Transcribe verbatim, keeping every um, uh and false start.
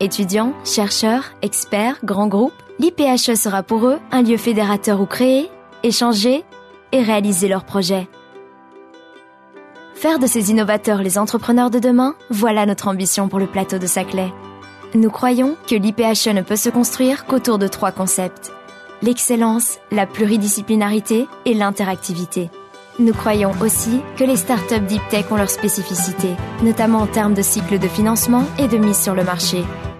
Étudiants, chercheurs, experts, grands groupes, l'I P H E sera pour eux un lieu fédérateur où créer, échanger et réaliser leurs projets. Faire de ces innovateurs les entrepreneurs de demain, voilà notre ambition pour le plateau de Saclay. Nous croyons que l'I P H E ne peut se construire qu'autour de trois concepts: l'excellence, la pluridisciplinarité et l'interactivité. Nous croyons aussi que les startups Deep Tech ont leurs spécificités, notamment en termes de cycle de financement et de mise sur le marché.